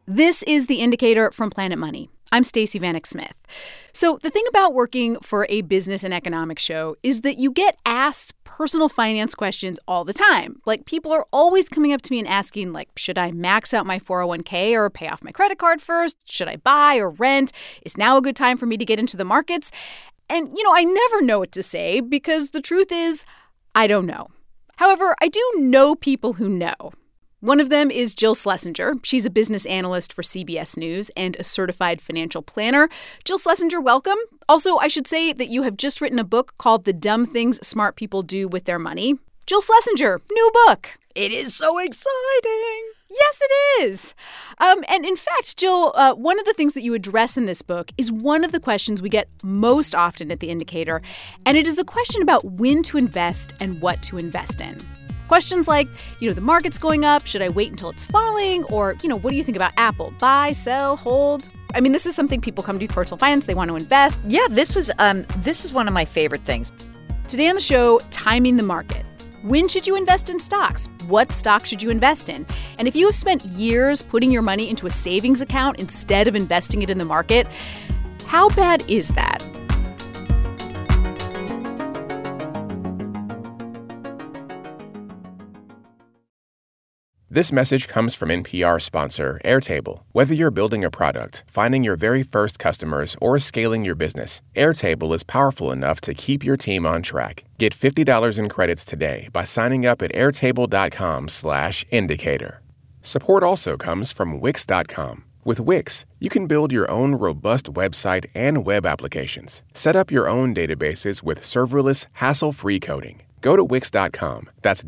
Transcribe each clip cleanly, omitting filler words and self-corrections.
This is The Indicator from Planet Money. I'm Stacey Vanek Smith. So the thing about working for a business and economics show is that you get asked personal finance questions all the time. Like, people are always coming up to me and asking, like, should I max out my 401k or pay off my credit card first? Should I buy or rent? Is now a good time for me to get into the markets? And, I never know what to say because the truth is, I don't know. However, I do know people who know. One of them is Jill Schlesinger. She's a business analyst for CBS News and a certified financial planner. Jill Schlesinger, welcome. Also, I should say that you have just written a book called The Dumb Things Smart People Do with Their Money. Jill Schlesinger, new book. It is so exciting. Yes, it is. And in fact, Jill, one of the things that you address in this book is one of the questions we get most often at The Indicator, and it is a question about when to invest and what to invest in. Questions like, the market's going up. Should I wait until it's falling? Or, what do you think about Apple? Buy, sell, hold? I mean, this is something people come to personal finance. They want to invest. Yeah, this is one of my favorite things. Today on the show, timing the market. When should you invest in stocks? What stocks should you invest in? And if you have spent years putting your money into a savings account instead of investing it in the market, how bad is that? This message comes from NPR sponsor Airtable. Whether you're building a product, finding your very first customers, or scaling your business, Airtable is powerful enough to keep your team on track. Get $50 in credits today by signing up at airtable.com/indicator. Support also comes from Wix.com. With Wix, you can build your own robust website and web applications. Set up your own databases with serverless, hassle-free coding. Go to Wix.com, that's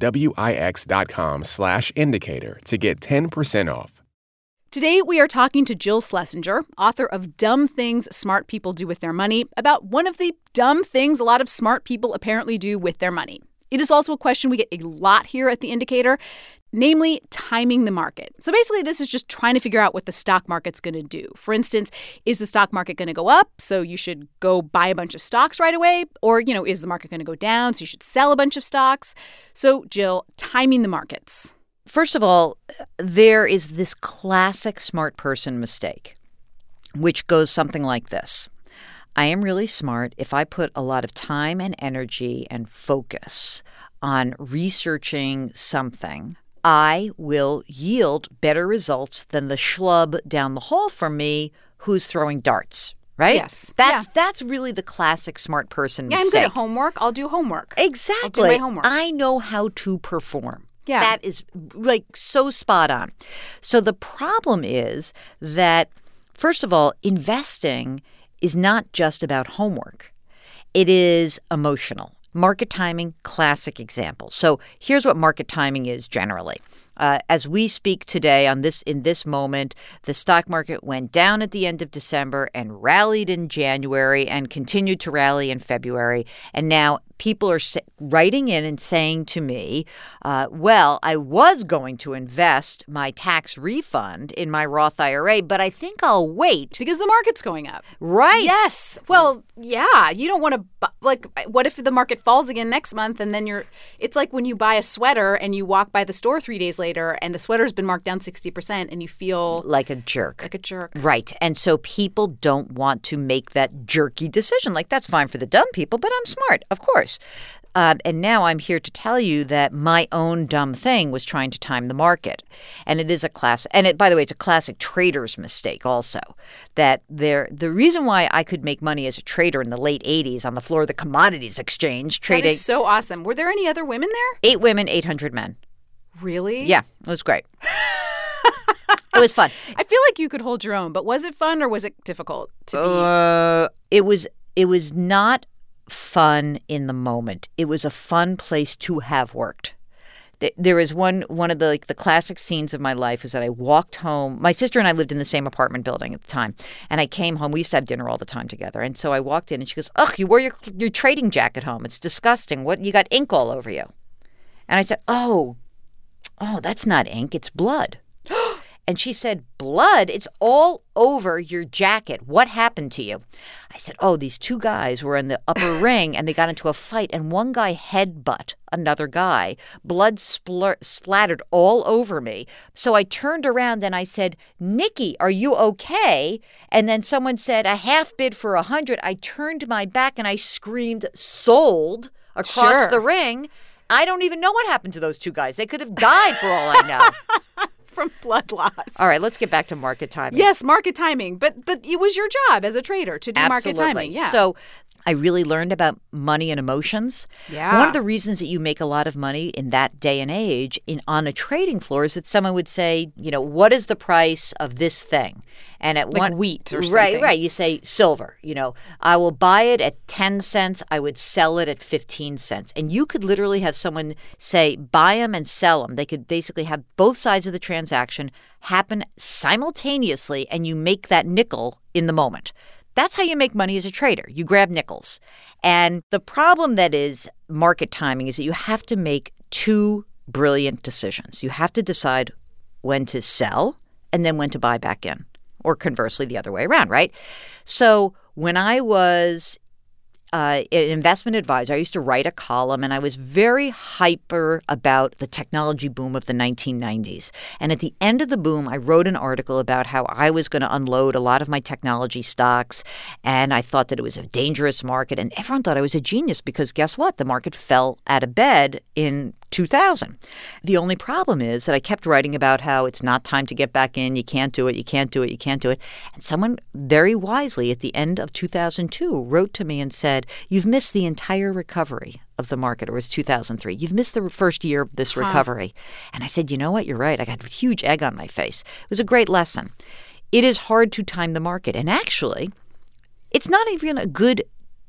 Wix.com/indicator to get 10% off. Today, we are talking to Jill Schlesinger, author of Dumb Things Smart People Do with Their Money, about one of the dumb things a lot of smart people apparently do with their money. It is also a question we get a lot here at The Indicator, namely timing the market. So basically, this is just trying to figure out what the stock market's going to do. For instance, is the stock market going to go up, so you should go buy a bunch of stocks right away? Or, is the market going to go down, so you should sell a bunch of stocks? So, Jill, timing the markets. First of all, there is this classic smart person mistake, which goes something like this. I am really smart if I put a lot of time and energy and focus on researching something. I will yield better results than the schlub down the hall from me who's throwing darts, right? Yes. That's really the classic smart person mistake. I'm good at homework. I'll do homework. Exactly. I'll do my homework. I know how to perform. Yeah. That is so spot on. So the problem is that, first of all, investing is not just about homework. It is emotional. Market timing, classic example. So here's what market timing is generally. As we speak today in this moment, the stock market went down at the end of December and rallied in January and continued to rally in February. And now people are writing in and saying to me, well, I was going to invest my tax refund in my Roth IRA, but I think I'll wait. Because the market's going up. Right. Yes. Well, yeah. You don't want to, what if the market falls again next month and then it's like when you buy a sweater and you walk by the store 3 days later and the sweater's been marked down 60% and you feel like a jerk. Right. And so people don't want to make that jerky decision. Like, that's fine for the dumb people, but I'm smart, of course. And now I'm here to tell you that my own dumb thing was trying to time the market. And it is a class. And by the way, it's a classic trader's mistake also. That the reason why I could make money as a trader in the late 80s on the floor of the commodities exchange trading. That is so awesome. Were there any other women there? 8 women, 800 men. Really? Yeah, it was great. It was fun. I feel like you could hold your own, but was it fun or was it difficult to be? It was not fun in the moment. It was a fun place to have worked. There is one of the classic scenes of my life is that I walked home. My sister and I lived in the same apartment building at the time, and I came home. We used to have dinner all the time together, and so I walked in, and she goes, "Ugh, you wore your trading jacket home. It's disgusting. What, you got ink all over you?" And I said, "Oh, that's not ink. It's blood." And she said, blood? It's all over your jacket. What happened to you? I said, oh, these two guys were in the upper ring and they got into a fight and one guy headbutt another guy. Blood splattered all over me. So I turned around and I said, Nikki, are you okay? And then someone said, a half bid for 100. I turned my back and I screamed, sold, across the ring. I don't even know what happened to those two guys. They could have died for all I know. From blood loss. All right, let's get back to market timing. Yes, market timing. But it was your job as a trader to do market timing. Yeah. So I really learned about money and emotions. Yeah. One of the reasons that you make a lot of money in that day and age on a trading floor is that someone would say, what is the price of this thing? And at like wheat or something. Right. You say silver. I will buy it at 10 cents. I would sell it at 15 cents. And you could literally have someone say, buy them and sell them. They could basically have both sides of the transaction happen simultaneously, and you make that nickel in the moment. That's how you make money as a trader. You grab nickels. And the problem that is market timing is that you have to make two brilliant decisions. You have to decide when to sell and then when to buy back in, or conversely the other way around, right? So when I was an investment advisor, I used to write a column, and I was very hyper about the technology boom of the 1990s. And at the end of the boom, I wrote an article about how I was going to unload a lot of my technology stocks, and I thought that it was a dangerous market, and everyone thought I was a genius because guess what? The market fell out of bed in 2000. The only problem is that I kept writing about how it's not time to get back in, you can't do it, you can't do it, you can't do it. And someone very wisely at the end of 2002 wrote to me and said, you've missed the entire recovery of the market, or it was 2003. You've missed the first year of this recovery. And I said, you know what? You're right. I got a huge egg on my face. It was a great lesson. It is hard to time the market. And actually, it's not even a good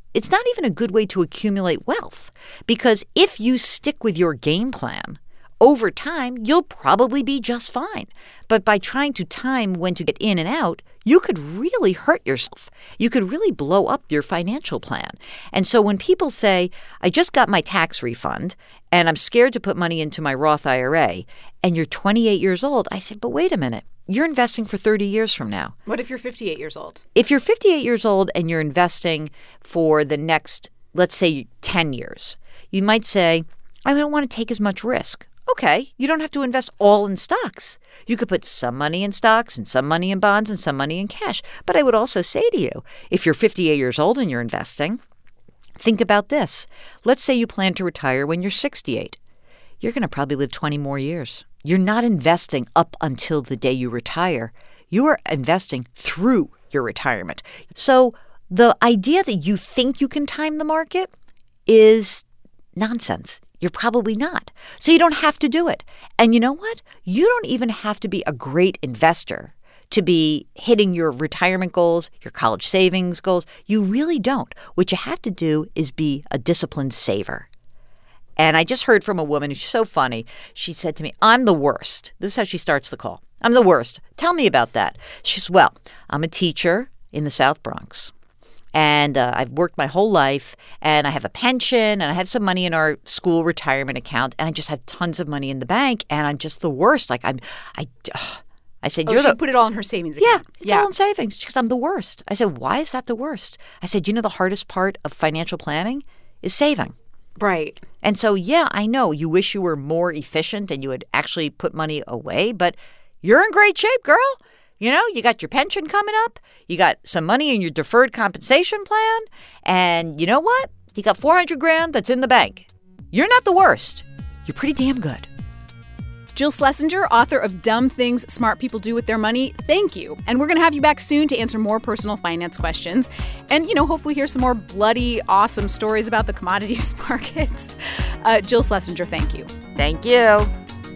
way to accumulate wealth, because if you stick with your game plan, over time, you'll probably be just fine. But by trying to time when to get in and out, you could really hurt yourself. You could really blow up your financial plan. And so when people say, I just got my tax refund and I'm scared to put money into my Roth IRA, and you're 28 years old, I said, but wait a minute. You're investing for 30 years from now. What if you're 58 years old? If you're 58 years old and you're investing for the next, let's say, 10 years, you might say, I don't want to take as much risk. Okay, you don't have to invest all in stocks. You could put some money in stocks and some money in bonds and some money in cash. But I would also say to you, if you're 58 years old and you're investing, think about this. Let's say you plan to retire when you're 68. You're going to probably live 20 more years. You're not investing up until the day you retire. You are investing through your retirement. So the idea that you think you can time the market is nonsense. You're probably not. So you don't have to do it. And you know what? You don't even have to be a great investor to be hitting your retirement goals, your college savings goals. You really don't. What you have to do is be a disciplined saver. And I just heard from a woman who's so funny. She said to me, I'm the worst. This is how she starts the call. I'm the worst. Tell me about that. She says, well, I'm a teacher in the South Bronx. And I've worked my whole life, and I have a pension, and I have some money in our school retirement account, and I just have tons of money in the bank, and I'm just the worst. I said, she put it all in her savings account. Yeah, it's all in savings because I'm the worst. I said, why is that the worst? I said, the hardest part of financial planning is saving. Right. And so, yeah, I know you wish you were more efficient and you would actually put money away, but you're in great shape, girl. You got your pension coming up. You got some money in your deferred compensation plan. And you know what? You got $400,000 that's in the bank. You're not the worst. You're pretty damn good. Jill Schlesinger, author of Dumb Things Smart People Do With Their Money, thank you. And we're going to have you back soon to answer more personal finance questions and, hopefully hear some more bloody, awesome stories about the commodities market. Jill Schlesinger, thank you. Thank you.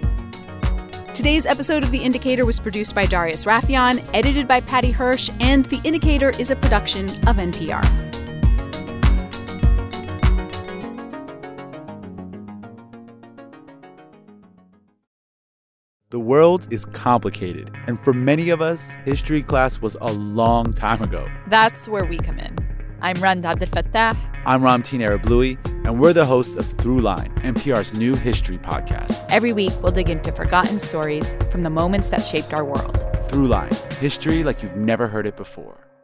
Today's episode of The Indicator was produced by Darius Rafieyan, edited by Patty Hirsch, and The Indicator is a production of NPR. The world is complicated, and for many of us, history class was a long time ago. That's where we come in. I'm Rand Abdel Fattah. I'm Ramtin Arablouei. And we're the hosts of Throughline, NPR's new history podcast. Every week, we'll dig into forgotten stories from the moments that shaped our world. Throughline, history like you've never heard it before.